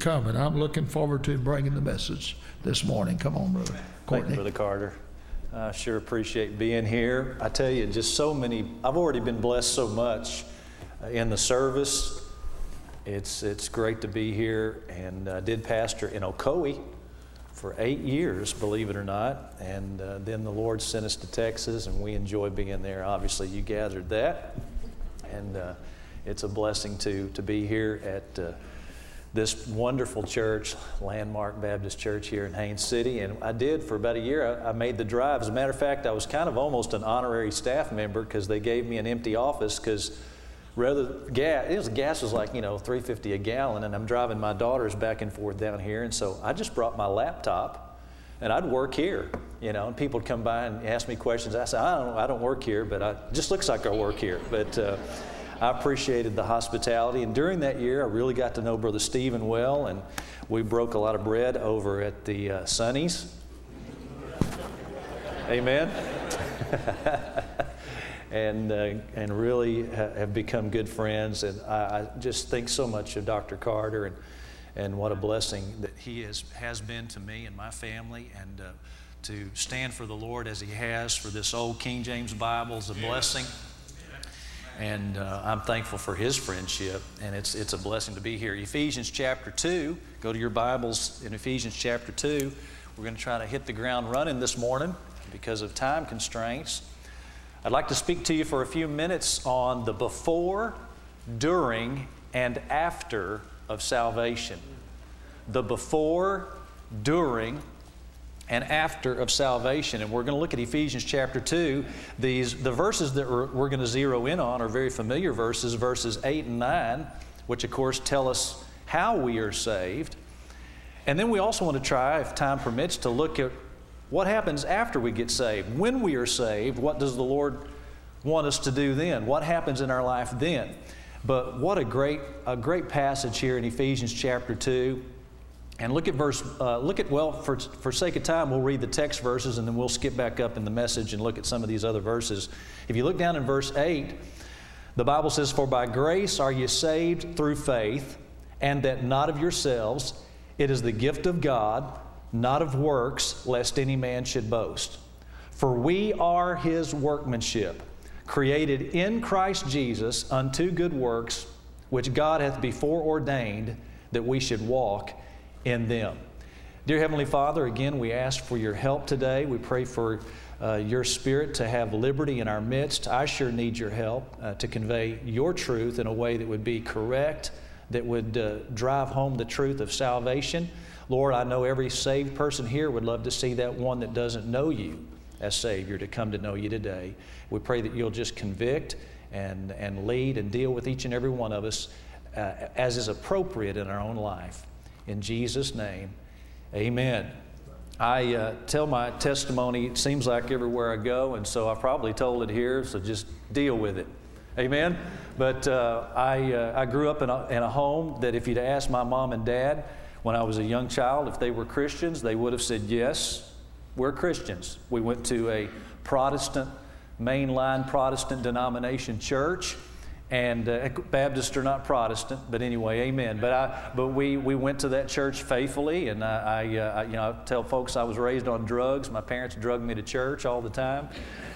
coming. I'm looking forward to bringing the message this morning. Come on, Brother Courtney. Thank you, Brother Carter. I sure appreciate being here. I tell you, just so many, I've already been blessed so much in the service. It's great to be here, and I did pastor in Ocoee for 8 years, believe it or not, and then the Lord sent us to Texas, and we enjoy being there. Obviously, you gathered that, and it's a blessing to be here at this wonderful church, Landmark Baptist Church here in Haines City. And I did for about a year. I made the drive. As a matter of fact, I was kind of almost an honorary staff member because they gave me an empty office because gas was like, $3.50 a gallon, and I'm driving my daughters back and forth down here. And so I just brought my laptop and I'd work here, and people would come by and ask me questions. I said, I don't work here, but it just looks like I work here. But I appreciated the hospitality, and during that year, I really got to know Brother Stephen well, and we broke a lot of bread over at the Sonny's. Amen. and really have become good friends, and I just think so much of Dr. Carter and what a blessing that he has been to me and my family, and to stand for the Lord as he has for this old King James Bible is a blessing. And I'm thankful for his friendship, and it's a blessing to be here. Ephesians chapter 2, go to your Bibles in Ephesians chapter 2. We're going to try to hit the ground running this morning because of time constraints. I'd like to speak to you for a few minutes on the before, during, and after of salvation. The before, during, and after of salvation. And we're going to look at Ephesians chapter 2. The verses that we're going to zero in on are very familiar verses, verses 8 and 9, which of course tell us how we are saved. And then we also want to try, if time permits, to look at what happens after we get saved. When we are saved, what does the Lord want us to do then? What happens in our life then? But what a great passage here in Ephesians chapter 2. And look at for sake of time, we'll read the text verses and then we'll skip back up in the message and look at some of these other verses. If you look down in verse 8, the Bible says, "For by grace are you saved through faith, and that not of yourselves. It is the gift of God, not of works, lest any man should boast. For we are His workmanship, created in Christ Jesus unto good works, which God hath before ordained that we should walk in them." Dear Heavenly Father, again, we ask for your help today. We pray for your Spirit to have liberty in our midst. I sure need your help to convey your truth in a way that would be correct, that would drive home the truth of salvation. Lord, I know every saved person here would love to see that one that doesn't know you as Savior to come to know you today. We pray that you'll just convict and lead and deal with each and every one of us as is appropriate in our own life. In Jesus' name, amen. I tell my testimony, it seems like everywhere I go, and so I've probably told it here, so just deal with it. Amen? But I grew up in a home that if you'd asked my mom and dad when I was a young child if they were Christians, they would have said, yes, we're Christians. We went to a mainline Protestant denomination church. And Baptists are not Protestant, but anyway, amen. But we went to that church faithfully, and I tell folks I was raised on drugs. My parents drugged me to church all the time.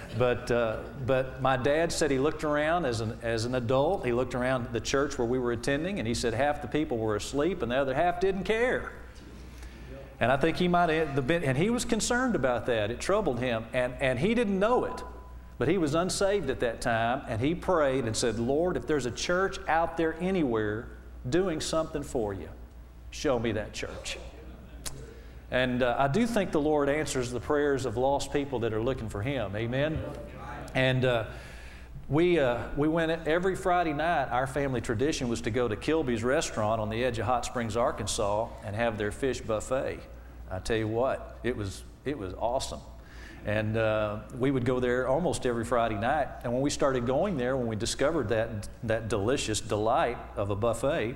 But my dad said he looked around as an adult. He looked around the church where we were attending, and he said half the people were asleep, and the other half didn't care. And I think he might have been, and he was concerned about that. It troubled him, and he didn't know it. But he was unsaved at that time, and he prayed and said, Lord, if there's a church out there anywhere doing something for you, show me that church. And I do think the Lord answers the prayers of lost people that are looking for Him. Amen? And we went every Friday night. Our family tradition was to go to Kilby's restaurant on the edge of Hot Springs, Arkansas, and have their fish buffet. I tell you what, it was awesome. And we would go there almost every Friday night. And when we started going there, when we discovered that delicious delight of a buffet,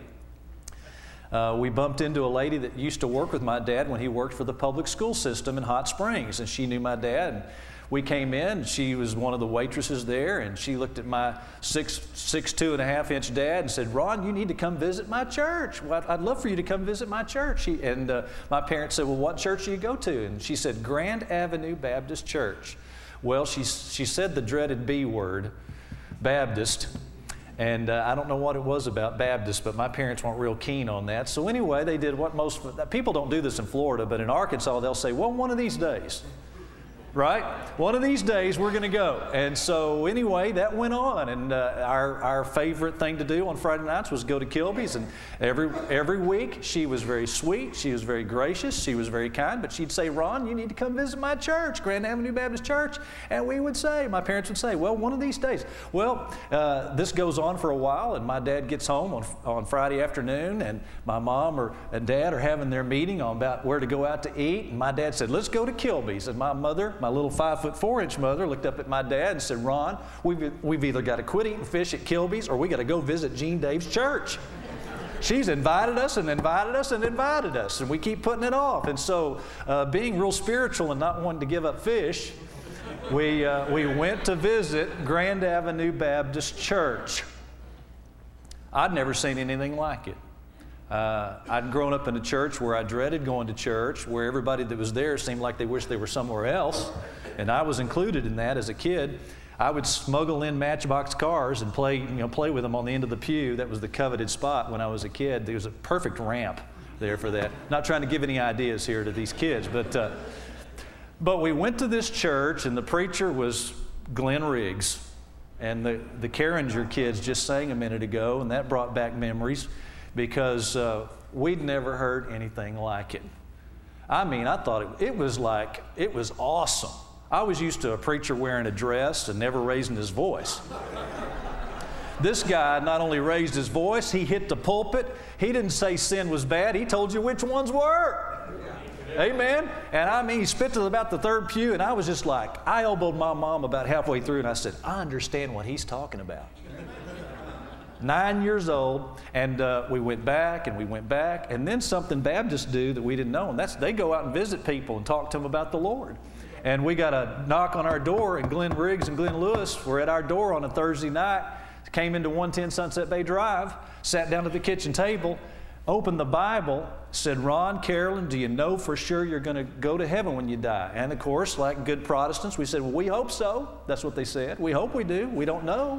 we bumped into a lady that used to work with my dad when he worked for the public school system in Hot Springs. And she knew my dad. And we came in. She was one of the waitresses there, and she looked at my 6'2.5" dad and said, "Ron, you need to come visit my church. Well, I'd love for you to come visit my church." My parents said, "Well, what church do you go to?" And she said, "Grand Avenue Baptist Church." Well, she said the dreaded B word, Baptist. And I don't know what it was about Baptist, but my parents weren't real keen on that. So anyway, they did what most people don't do this in Florida, but in Arkansas, they'll say, "Well, one of these days." Right? One of these days we're going to go. And so anyway, that went on. And our favorite thing to do on Friday nights was go to Kilby's. And every week she was very sweet. She was very gracious. She was very kind. But she'd say, "Ron, you need to come visit my church, Grand Avenue Baptist Church." And my parents would say, "Well, one of these days." Well, this goes on for a while. And my dad gets home on Friday afternoon. And my mom and dad are having their meeting on about where to go out to eat. And my dad said, "Let's go to Kilby's." And my little 5'4" mother looked up at my dad and said, "Ron, we've either got to quit eating fish at Kilby's or we got to go visit Gene Dave's church. She's invited us and invited us and invited us, and we keep putting it off." And so, being real spiritual and not wanting to give up fish, we went to visit Grand Avenue Baptist Church. I'd never seen anything like it. I'd grown up in a church where I dreaded going to church, where everybody that was there seemed like they wished they were somewhere else, and I was included in that as a kid. I would smuggle in Matchbox cars and play with them on the end of the pew. That was the coveted spot when I was a kid. There was a perfect ramp there for that. Not trying to give any ideas here to these kids, but we went to this church, and the preacher was Glenn Riggs, and the Carringer kids just sang a minute ago, and that brought back memories, because we'd never heard anything like it. I mean, I thought it was awesome. I was used to a preacher wearing a dress and never raising his voice. This guy not only raised his voice, he hit the pulpit. He didn't say sin was bad. He told you which ones were. Amen. And I mean, he spit to about the third pew, and I was just like, I elbowed my mom about halfway through, and I said, "I understand what he's talking about." 9 years old, and we went back, and then something Baptists do that we didn't know, and that's they go out and visit people and talk to them about the Lord. And we got a knock on our door, and Glenn Riggs and Glenn Lewis were at our door on a Thursday night, came into 110 Sunset Bay Drive, sat down at the kitchen table, opened the Bible, said, "Ron, Carolyn, do you know for sure you're going to go to heaven when you die?" And of course, like good Protestants, we said, "Well, we hope so." That's what they said. "We hope we do. We don't know."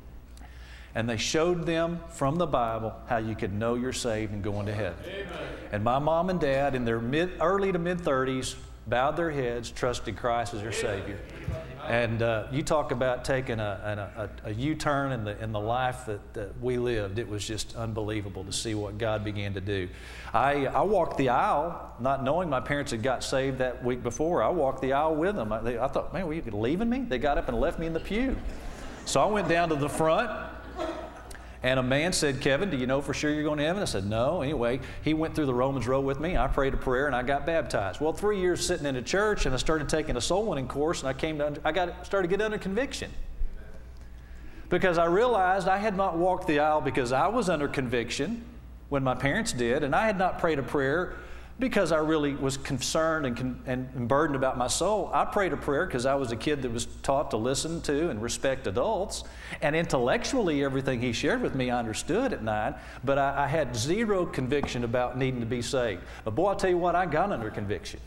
And they showed them from the Bible how you could know you're saved and going to heaven. Amen. And my mom and dad, in their early to mid-30s, bowed their heads, trusted Christ as their Savior. And you talk about taking a U-turn in the life that we lived. It was just unbelievable to see what God began to do. I walked the aisle, not knowing my parents had got saved that week before. I walked the aisle with them. I thought, "Man, were you leaving me?" They got up and left me in the pew. So I went down to the front. And a man said, "Kevin, do you know for sure you're going to heaven?" I said, "No." Anyway, he went through the Romans Road with me. I prayed a prayer and I got baptized. Well, 3 years sitting in a church, and I started taking a soul winning course, and started getting under conviction. Because I realized I had not walked the aisle because I was under conviction when my parents did, and I had not prayed a prayer because I really was concerned and burdened about my soul. I prayed a prayer because I was a kid that was taught to listen to and respect adults. And intellectually, everything he shared with me, I understood at 9, but I had zero conviction about needing to be saved. But boy, I'll tell you what, I got under conviction.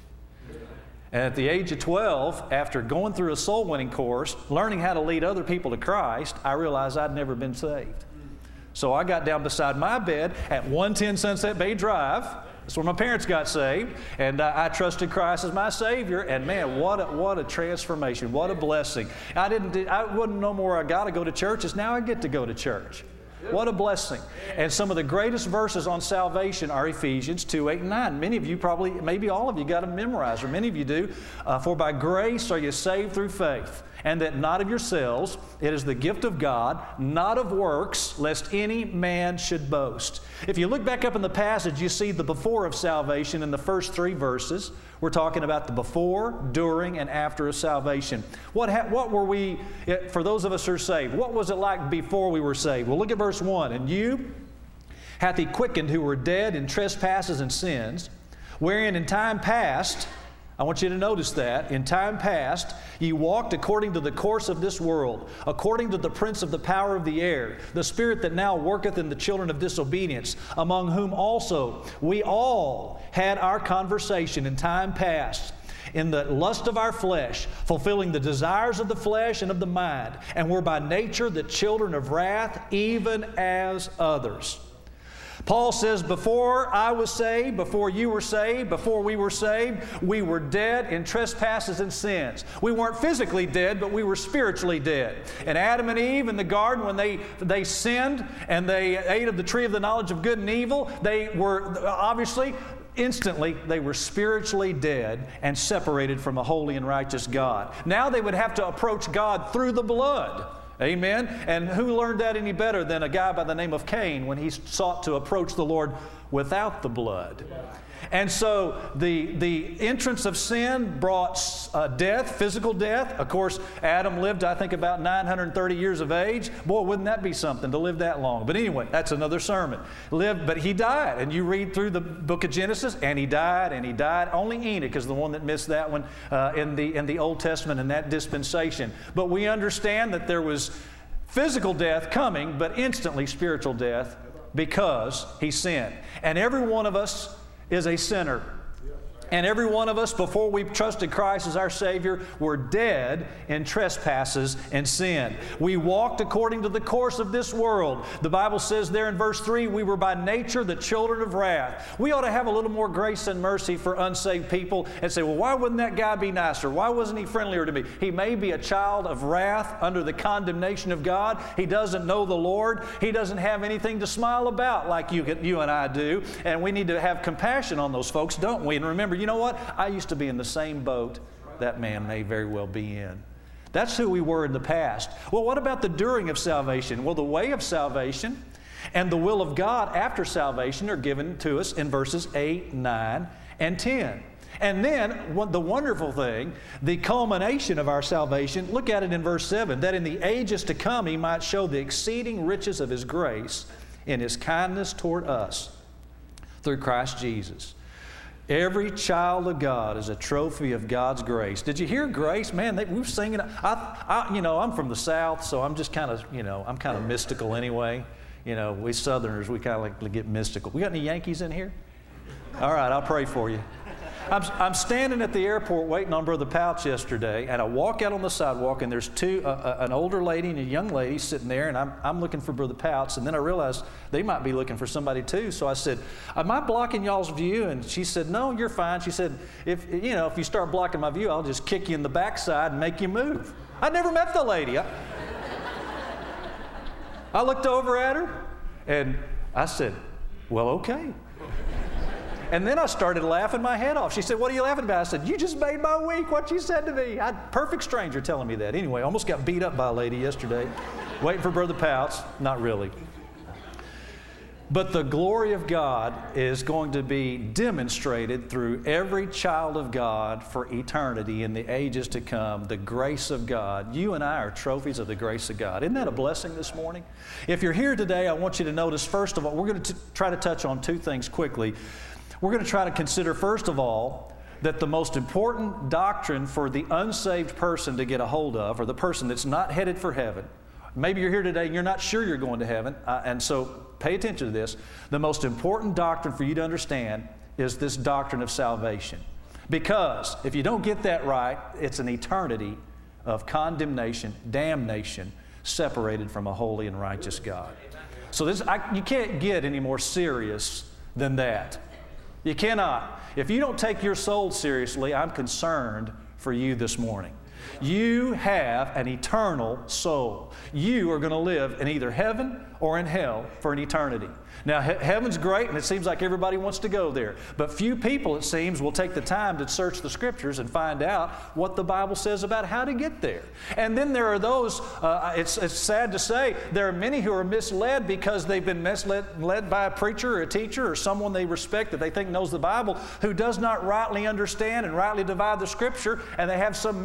And at the age of 12, after going through a soul winning course, learning how to lead other people to Christ, I realized I'd never been saved. So I got down beside my bed at 110 Sunset Bay Drive. That's where my parents got saved, and I trusted Christ as my Savior, and man, what a transformation, what a blessing. I wouldn't no more I got to go to church, as now I get to go to church. What a blessing. And some of the greatest verses on salvation are Ephesians 2:8 and 9. Many of you probably, maybe all of you got them memorized, or many of you do. "For by grace are you saved through faith, and that not of yourselves, it is the gift of God, not of works, lest any man should boast." If you look back up in the passage, you see the before of salvation in the first 3 verses. We're talking about the before, during, and after of salvation. What were we, for those of us who are saved, what was it like before we were saved? Well, look at verse 1. "And you hath he quickened who were dead in trespasses and sins, wherein in time past," I want you to notice that. In time past, ye walked according to the course of this world, according to the prince of the power of the air, the spirit that now worketh in the children of disobedience, among whom also we all had our conversation in time past, in the lust of our flesh, fulfilling the desires of the flesh and of the mind, and were by nature the children of wrath, even as others. Paul says, before I was saved, before you were saved, before we were saved, we were dead in trespasses and sins. We weren't physically dead, but we were spiritually dead. And Adam and Eve in the garden, when they sinned and they ate of the tree of the knowledge of good and evil, they were obviously, instantly, they were spiritually dead and separated from a holy and righteous God. Now they would have to approach God through the blood. Amen? And who learned that any better than a guy by the name of Cain when he sought to approach the Lord without the blood? And so the entrance of sin brought death, physical death. Of course, Adam lived, I think, about 930 years of age. Boy, wouldn't that be something to live that long? But anyway, that's another sermon. But he died. And you read through the book of Genesis, and he died, and he died. Only Enoch is the one that missed that one in the Old Testament in that dispensation. But we understand that there was physical death coming, but instantly spiritual death because he sinned. And every one of us is a sinner. And every one of us, before we trusted Christ as our Savior, were dead in trespasses and sin. We walked according to the course of this world. The Bible says there in verse 3, we were by nature the children of wrath. We ought to have a little more grace and mercy for unsaved people and say, well, why wouldn't that guy be nicer? Why wasn't he friendlier to me? He may be a child of wrath under the condemnation of God. He doesn't know the Lord. He doesn't have anything to smile about like you and I do. And we need to have compassion on those folks, don't we? And remember, you know what? I used to be in the same boat that man may very well be in. That's who we were in the past. Well, what about the doing of salvation? Well, the way of salvation and the will of God after salvation are given to us in verses 8, 9, and 10. And then, the wonderful thing, the culmination of our salvation, look at it in verse 7, that in the ages to come He might show the exceeding riches of His grace in His kindness toward us through Christ Jesus. Every child of God is a trophy of God's grace. Did you hear grace? Man, we were singing. I'm from the South, so I'm just kind of, I'm kind of mystical anyway. We Southerners, we kind of like to get mystical. We got any Yankees in here? All right, I'll pray for you. I'm standing at the airport waiting on Brother Pouch yesterday, and I walk out on the sidewalk, and there's an older lady and a young lady sitting there, and I'm looking for Brother Pouch, and then I realized they might be looking for somebody too. So I said, am I blocking y'all's view? And she said, no, you're fine. She said, if you start blocking my view, I'll just kick you in the backside and make you move. I never met the lady. I looked over at her, and I said, well, okay. And then I started laughing my head off. She said, what are you laughing about? I said, you just made my week, what you said to me. Perfect stranger telling me that. Anyway, I almost got beat up by a lady yesterday, waiting for Brother Pouch. Not really. But the glory of God is going to be demonstrated through every child of God for eternity in the ages to come. The grace of God. You and I are trophies of the grace of God. Isn't that a blessing this morning? If you're here today, I want you to notice, first of all, we're going to try to touch on two things quickly. We're going to try to consider, first of all, that the most important doctrine for the unsaved person to get a hold of, or the person that's not headed for heaven. Maybe you're here today and you're not sure you're going to heaven, and so pay attention to this. The most important doctrine for you to understand is this doctrine of salvation. Because if you don't get that right, it's an eternity of condemnation, damnation, separated from a holy and righteous God. So you can't get any more serious than that. You cannot. If you don't take your soul seriously, I'm concerned for you this morning. You have an eternal soul. You are going to live in either heaven or in hell for an eternity. Now, heaven's great, and it seems like everybody wants to go there. But few people, it seems, will take the time to search the Scriptures and find out what the Bible says about how to get there. And then there are those, it's sad to say, there are many who are misled because they've been led by a preacher or a teacher or someone they respect that they think knows the Bible who does not rightly understand and rightly divide the Scripture, and they have some messed up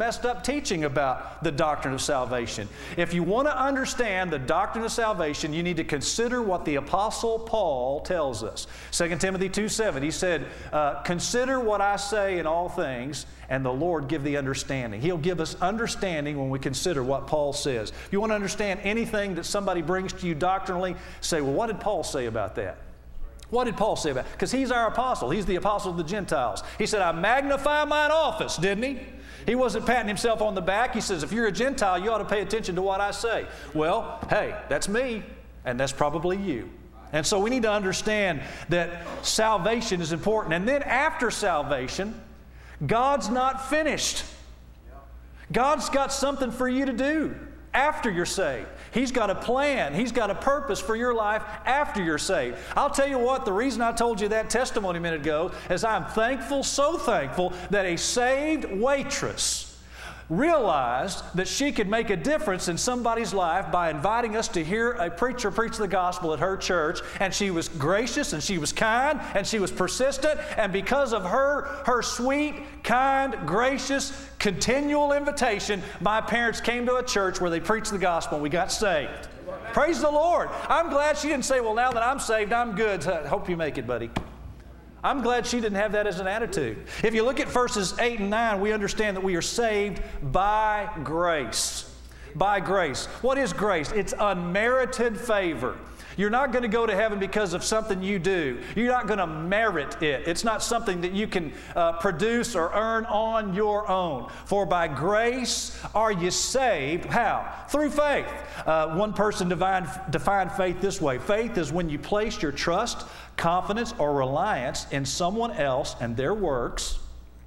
teaching about the doctrine of salvation. If you want to understand the doctrine of salvation, you need to consider what the Apostle Paul tells us. 2 Timothy 2:7, he said, consider what I say in all things, and the Lord give the understanding. He'll give us understanding when we consider what Paul says. If you want to understand anything that somebody brings to you doctrinally, say, well, what did Paul say about that? What did Paul say about it? Because he's our apostle. He's the apostle of the Gentiles. He said, I magnify mine office, didn't he? He wasn't patting himself on the back. He says, if you're a Gentile, you ought to pay attention to what I say. Well, hey, that's me, and that's probably you. And so we need to understand that salvation is important. And then after salvation, God's not finished. God's got something for you to do after you're saved. He's got a plan. He's got a purpose for your life after you're saved. I'll tell you what, the reason I told you that testimony a minute ago is I'm thankful, so thankful, that a saved waitress realized that she could make a difference in somebody's life by inviting us to hear a preacher preach the gospel at her church. And she was gracious, and she was kind, and she was persistent. And because of her sweet, kind, gracious, continual invitation, my parents came to a church where they preached the gospel and we got saved. Praise the Lord. I'm glad she didn't say, well, now that I'm saved, I'm good. Hope you make it, buddy. I'm glad she didn't have that as an attitude. If you look at verses 8 and 9, we understand that we are saved by grace. By grace. What is grace? It's unmerited favor. You're not going to go to heaven because of something you do. You're not going to merit it. It's not something that you can produce or earn on your own. For by grace are you saved. How? Through faith. One person defined faith this way. Faith is when you place your trust, confidence, or reliance in someone else and their works,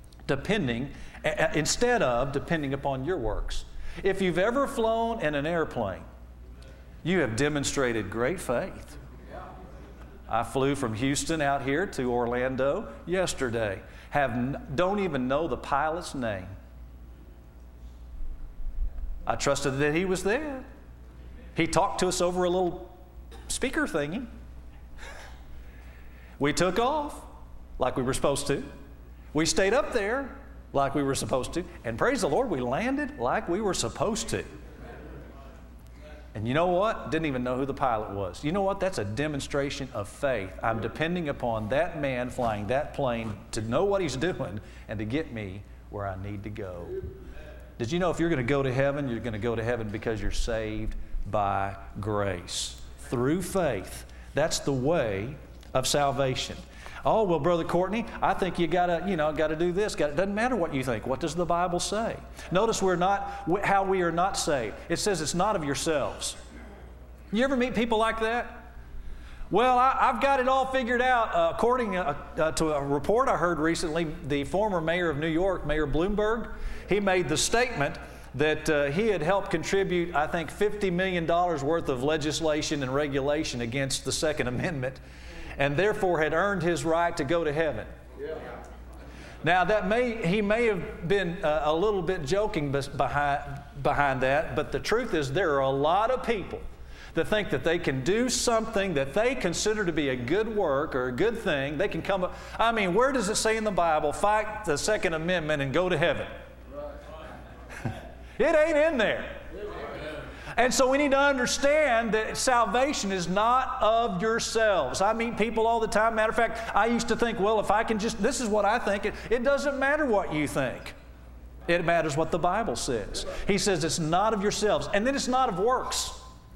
instead of depending upon your works. If you've ever flown in an airplane, you have demonstrated great faith. I flew from Houston out here to Orlando yesterday. Don't even know the pilot's name. I trusted that he was there. He talked to us over a little speaker thingy. We took off like we were supposed to. We stayed up there like we were supposed to. And praise the Lord, we landed like we were supposed to. And you know what? Didn't even know who the pilot was. You know what? That's a demonstration of faith. I'm depending upon that man flying that plane to know what he's doing and to get me where I need to go. Did you know if you're going to go to heaven, you're going to go to heaven because you're saved by grace, through faith. That's the way of salvation. Oh, well, Brother Courtney, I think you gotta do this. It doesn't matter what you think. What does the Bible say? Notice how we are not saved. It says it's not of yourselves. You ever meet people like that? Well, I've got it all figured out. According to a report I heard recently, the former mayor of New York, Mayor Bloomberg, he made the statement that he had helped contribute, I think, $50 million worth of legislation and regulation against the Second Amendment, and therefore had earned his right to go to heaven. Yeah. Now, he may have been a little bit joking behind that, but the truth is there are a lot of people that think that they can do something that they consider to be a good work or a good thing. They can come up. I mean, where does it say in the Bible, fight the Second Amendment and go to heaven? Right. It ain't in there. And so we need to understand that salvation is not of yourselves. I meet people all the time. Matter of fact, I used to think, well, if I can this is what I think. It doesn't matter what you think. It matters what the Bible says. He says it's not of yourselves. And then it's not of works.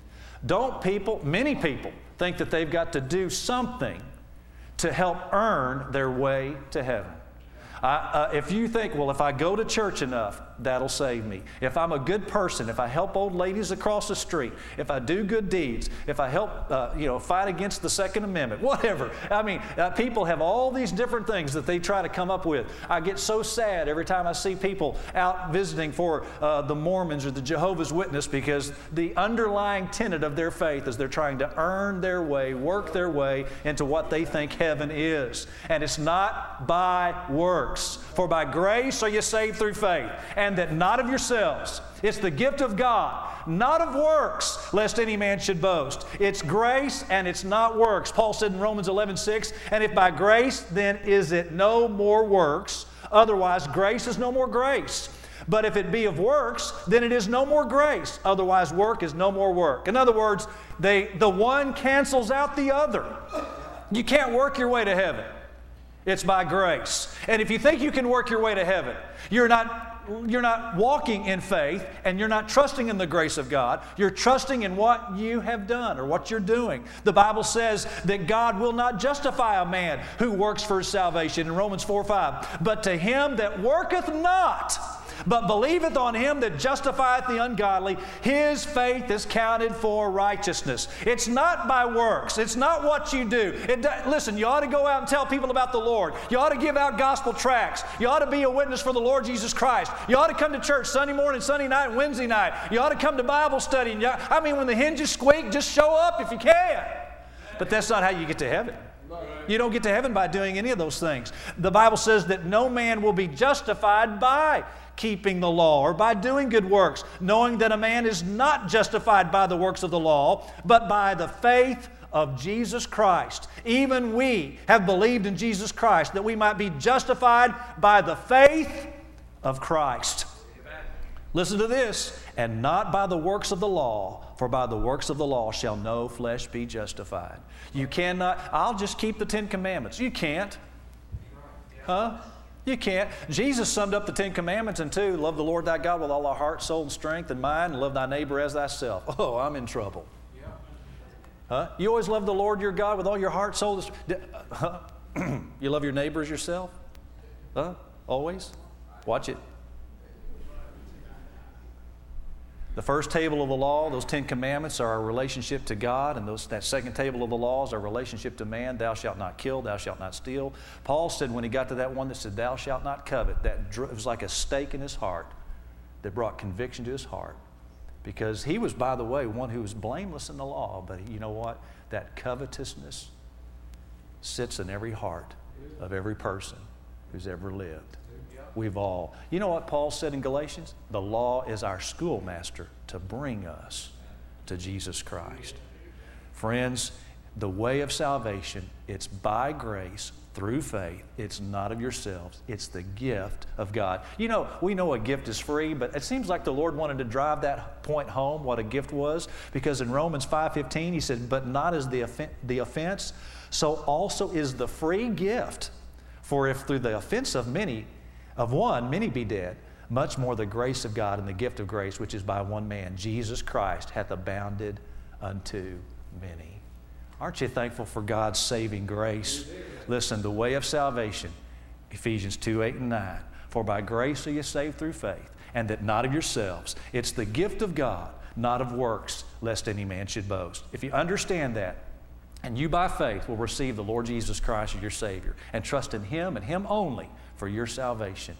Many people think that they've got to do something to help earn their way to heaven. If you think, well, if I go to church enough, that'll save me. If I'm a good person, if I help old ladies across the street, if I do good deeds, if I help, fight against the Second Amendment, whatever. I mean, people have all these different things that they try to come up with. I get so sad every time I see people out visiting for the Mormons or the Jehovah's Witness, because the underlying tenet of their faith is they're trying to earn their way, work their way into what they think heaven is. And it's not by works. For by grace are you saved through faith, and that not of yourselves. It's the gift of God, not of works, lest any man should boast. It's grace and it's not works. Paul said in Romans 11:6, and if by grace, then is it no more works. Otherwise, grace is no more grace. But if it be of works, then it is no more grace. Otherwise, work is no more work. In other words, the one cancels out the other. You can't work your way to heaven. It's by grace. And if you think you can work your way to heaven, you're not walking in faith, and you're not trusting in the grace of God. You're trusting in what you have done or what you're doing. The Bible says that God will not justify a man who works for his salvation in Romans 4:5. But to him that worketh not, but believeth on him that justifieth the ungodly, his faith is counted for righteousness. It's not by works. It's not what you do. Listen, you ought to go out and tell people about the Lord. You ought to give out gospel tracts. You ought to be a witness for the Lord Jesus Christ. You ought to come to church Sunday morning, Sunday night, and Wednesday night. You ought to come to Bible study. When the hinges squeak, just show up if you can. But that's not how you get to heaven. You don't get to heaven by doing any of those things. The Bible says that no man will be justified by keeping the law or by doing good works, knowing that a man is not justified by the works of the law, but by the faith of Jesus Christ. Even we have believed in Jesus Christ, that we might be justified by the faith of Christ. Amen. Listen to this. And not by the works of the law, for by the works of the law shall no flesh be justified. You cannot, I'll just keep the 10 Commandments. You can't. Huh? You can't. Jesus summed up the 10 Commandments in 2. Love the Lord thy God with all thy heart, soul, and strength, and mind, and love thy neighbor as thyself. Oh, I'm in trouble. Huh? You always love the Lord your God with all your heart, soul, and You love your neighbor as yourself? Huh? Always? Watch it. The first table of the law, those 10 Commandments, are our relationship to God, and that second table of the law is our relationship to man. Thou shalt not kill, thou shalt not steal. Paul said when he got to that one that said, thou shalt not covet, it was like a stake in his heart that brought conviction to his heart. Because he was, by the way, one who was blameless in the law, but you know what? That covetousness sits in every heart of every person who's ever lived. We've all. You know what Paul said in Galatians? The law is our schoolmaster to bring us to Jesus Christ. Friends, the way of salvation, it's by grace through faith. It's not of yourselves. It's the gift of God. You know, we know a gift is free, but it seems like the Lord wanted to drive that point home, what a gift was, because in Romans 5:15 he said, but not as the offense, so also is the free gift. For if through the offense of one, many be dead, much more the grace of God and the gift of grace, which is by one man, Jesus Christ, hath abounded unto many. Aren't you thankful for God's saving grace? Listen, the way of salvation, Ephesians 2:8 and 9. For by grace are you saved through faith, and that not of yourselves. It's the gift of God, not of works, lest any man should boast. If you understand that, and you by faith will receive the Lord Jesus Christ as your Savior, and trust in Him and Him only for your salvation,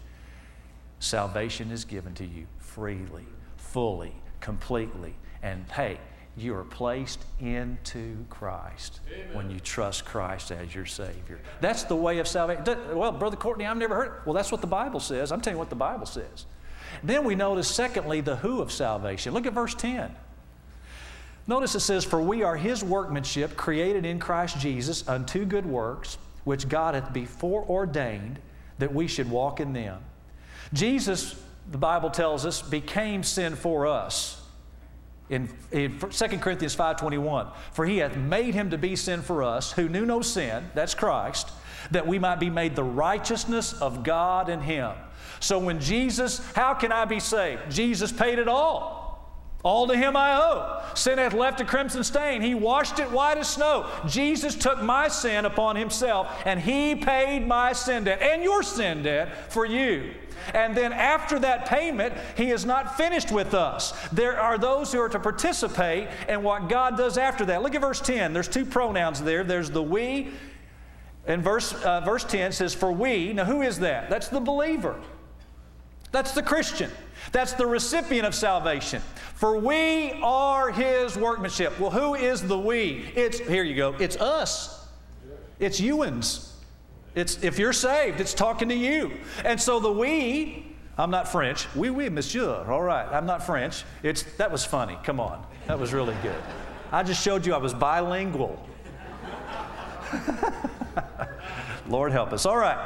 salvation is given to you freely, fully, completely. And hey, you are placed into Christ. Amen. When you trust Christ as your Savior. That's the way of salvation. Well, Brother Courtney, I've never heard it. Well, that's what the Bible says. I'm telling you what the Bible says. Then we notice, secondly, the who of salvation. Look at verse 10. Notice it says, for we are His workmanship, created in Christ Jesus unto good works, which God hath before ordained that we should walk in them. Jesus, the Bible tells us, became sin for us. In 2 Corinthians 5:21, for He hath made Him to be sin for us, who knew no sin, that's Christ, that we might be made the righteousness of God in Him. So when how can I be saved? Jesus paid it all. All to Him I owe. Sin hath left a crimson stain. He washed it white as snow. Jesus took my sin upon Himself, and He paid my sin debt and your sin debt for you. And then after that payment, He is not finished with us. There are those who are to participate in what God does after that. Look at verse 10. There's two pronouns there. There's the we, and verse 10 says, for we. Now who is that? That's the believer. That's the Christian. That's the recipient of salvation. For we are His workmanship. Well, who is the we? Here you go. It's us. It's youans. If you're saved, it's talking to you. And so the we, I'm not French. Oui, monsieur. All right, I'm not French. That was funny. Come on. That was really good. I just showed you I was bilingual. Lord help us. All right.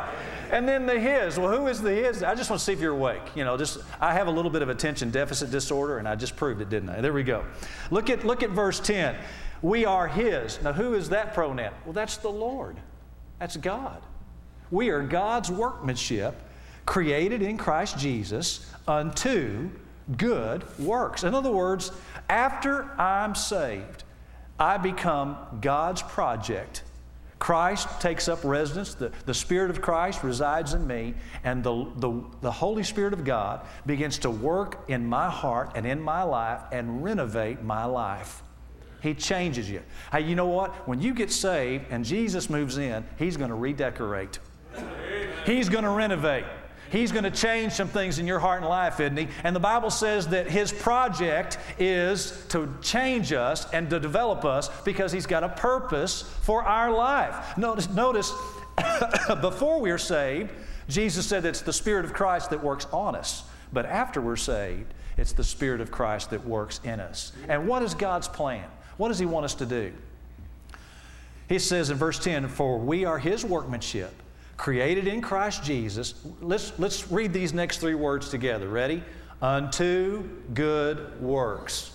And then the His. Well, who is the His? I just want to see if you're awake. I have a little bit of attention deficit disorder, and I just proved it, didn't I? There we go. Look at verse 10. We are His. Now, who is that pronoun? Well, that's the Lord. That's God. We are God's workmanship, created in Christ Jesus unto good works. In other words, after I'm saved, I become God's project. Christ takes up residence. The Spirit of Christ resides in me, and the Holy Spirit of God begins to work in my heart and in my life and renovate my life. He changes you. Hey, you know what? When you get saved and Jesus moves in, He's going to redecorate. He's going to renovate. He's going to change some things in your heart and life, isn't He? And the Bible says that His project is to change us and to develop us because He's got a purpose for our life. Notice, before we're saved, Jesus said it's the Spirit of Christ that works on us. But after we're saved, it's the Spirit of Christ that works in us. And what is God's plan? What does He want us to do? He says in verse 10, "For we are His workmanship, created in Christ Jesus." Let's read these next three words together. Ready? Unto good works.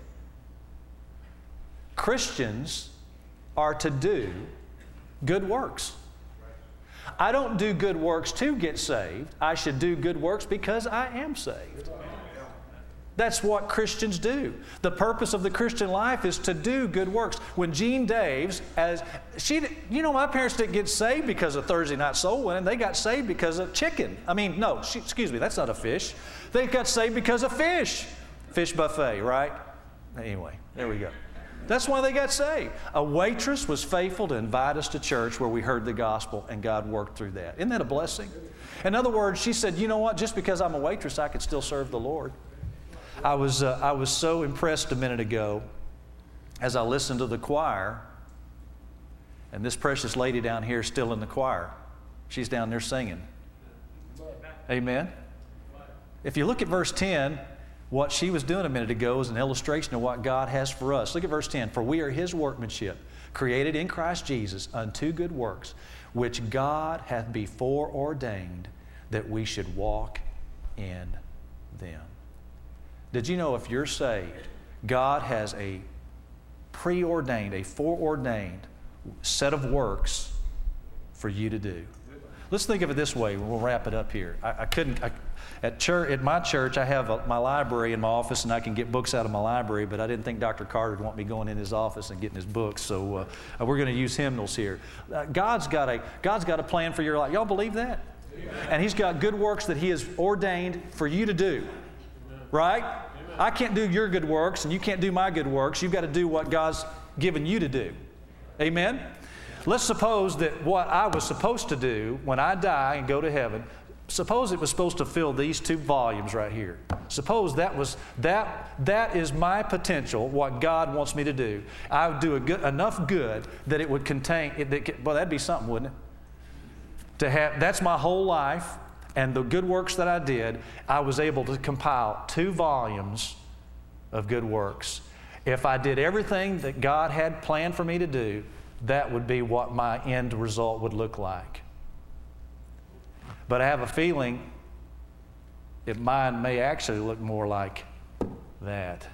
Christians are to do good works. I don't do good works to get saved. I should do good works because I am saved. That's what Christians do. The purpose of the Christian life is to do good works. When Jean Daves, my parents didn't get saved because of Thursday night soul winning. They got saved because of chicken. Excuse me, that's not a fish. They got saved because of fish. Fish buffet, right? Anyway, there we go. That's why they got saved. A waitress was faithful to invite us to church where we heard the gospel, and God worked through that. Isn't that a blessing? In other words, she said, you know what? Just because I'm a waitress, I could still serve the Lord. I was so impressed a minute ago as I listened to the choir, and this precious lady down here is still in the choir. She's down there singing. Amen? If you look at verse 10, what she was doing a minute ago is an illustration of what God has for us. Look at verse 10. "For we are His workmanship, created in Christ Jesus unto good works, which God hath before ordained that we should walk in them." Did you know if you're saved, God has a preordained, a foreordained set of works for you to do? Let's think of it this way. We'll wrap it up here. At my church, I have my library in my office, and I can get books out of my library, but I didn't think Dr. Carter would want me going in his office and getting his books, so we're going to use hymnals here. God's got a plan for your life. Y'all believe that? Amen. And He's got good works that He has ordained for you to do. Right? Amen. I can't do your good works, and you can't do my good works. You've got to do what God's given you to do. Amen? Let's suppose that what I was supposed to do when I die and go to heaven, suppose it was supposed to fill these 2 volumes right here. Suppose that is my potential, what God wants me to do. I would do enough good that it would contain, well, that'd be something, wouldn't it? That's my whole life. And the good works that I did, I was able to compile 2 volumes of good works. If I did everything that God had planned for me to do, that would be what my end result would look like. But I have a feeling that mine may actually look more like that.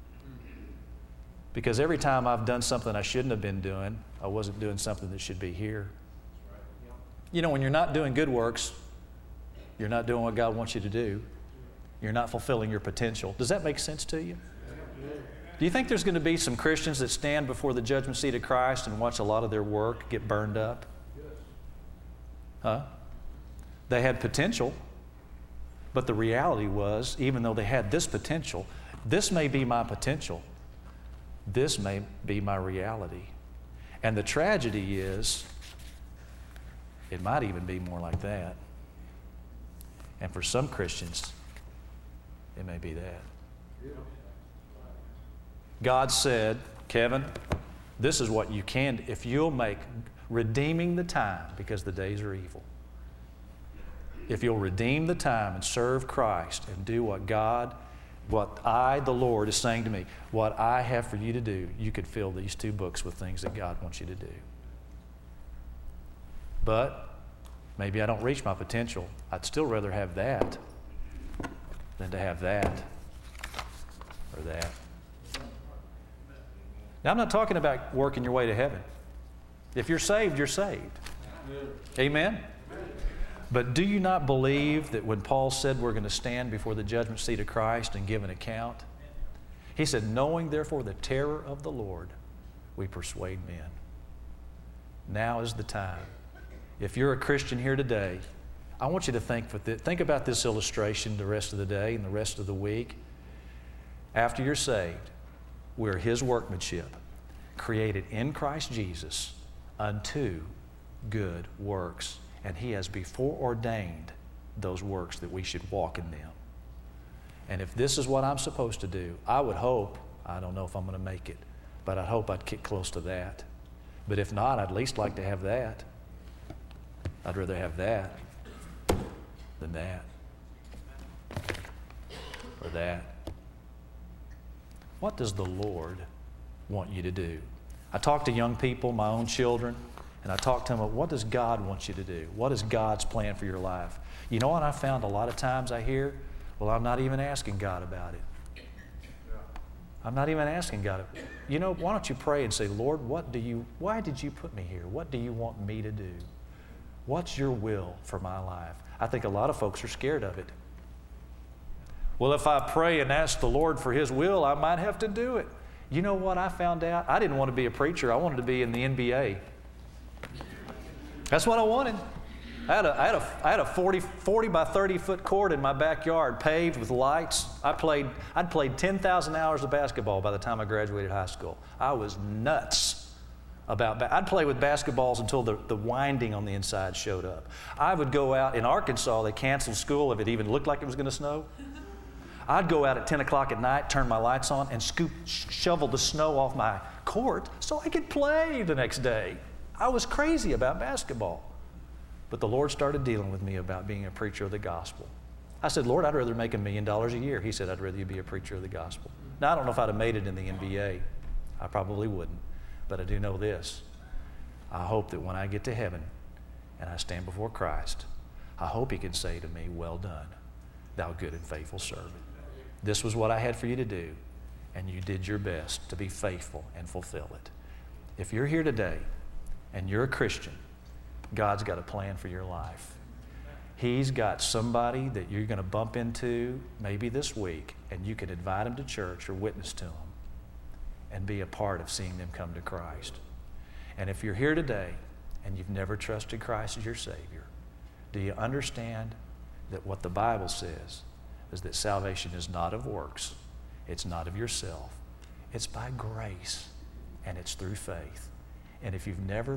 Because every time I've done something I shouldn't have been doing, I wasn't doing something that should be here. You know, when you're not doing good works, you're not doing what God wants you to do. You're not fulfilling your potential. Does that make sense to you? Do you think there's going to be some Christians that stand before the judgment seat of Christ and watch a lot of their work get burned up? Huh? They had potential, but the reality was, even though they had this potential, this may be my potential. This may be my reality. And the tragedy is, it might even be more like that. And for some Christians, it may be that. God said, Kevin, this is what you can do. If you'll make redeeming the time, because the days are evil. If you'll redeem the time and serve Christ and do what I, the Lord, is saying to me, what I have for you to do, you could fill these 2 books with things that God wants you to do. But Maybe I don't reach my potential. I'd still rather have that than to have that or that. Now, I'm not talking about working your way to heaven. If you're saved, you're saved. Amen? But do you not believe that when Paul said we're going to stand before the judgment seat of Christ and give an account, he said, knowing therefore the terror of the Lord, we persuade men. Now is the time. If you're a Christian here today, I want you to think about this illustration the rest of the day and the rest of the week. After you're saved, we're His workmanship, created in Christ Jesus unto good works. And He has before ordained those works that we should walk in them. And if this is what I'm supposed to do, I would hope, I don't know if I'm going to make it, but I hope I'd get close to that. But if not, I'd at least like to have that. I'd rather have that than that or that. What does the Lord want you to do? I talk to young people, my own children, and I talk to them about what does God want you to do? What is God's plan for your life? You know what I found a lot of times I hear? Well, I'm not even asking God about it. I'm not even asking God. You know, why don't you pray and say, Lord, why did you put me here? What do you want me to do? What's your will for my life? I think a lot of folks are scared of it. Well, if I pray and ask the Lord for His will, I might have to do it. You know what I found out? I didn't want to be a preacher. I wanted to be in the NBA. That's what I wanted. I had a 40 by 30 foot court in my backyard, paved with lights. I'd played 10,000 hours of basketball by the time I graduated high school. I was nuts about I'd play with basketballs until the winding on the inside showed up. I would go out in Arkansas. They canceled school if it even looked like it was going to snow. I'd go out at 10 o'clock at night, turn my lights on, and shovel the snow off my court so I could play the next day. I was crazy about basketball. But the Lord started dealing with me about being a preacher of the gospel. I said, Lord, I'd rather make $1 million a year. He said, I'd rather you be a preacher of the gospel. Now, I don't know if I'd have made it in the NBA. I probably wouldn't. But I do know this. I hope that when I get to heaven and I stand before Christ, I hope He can say to me, well done, thou good and faithful servant. This was what I had for you to do, and you did your best to be faithful and fulfill it. If you're here today and you're a Christian, God's got a plan for your life. He's got somebody that you're going to bump into maybe this week, and you can invite them to church or witness to them and be a part of seeing them come to Christ. And if you're here today and you've never trusted Christ as your Savior, do you understand that what the Bible says is that salvation is not of works, it's not of yourself, it's by grace, and it's through faith. And if you've never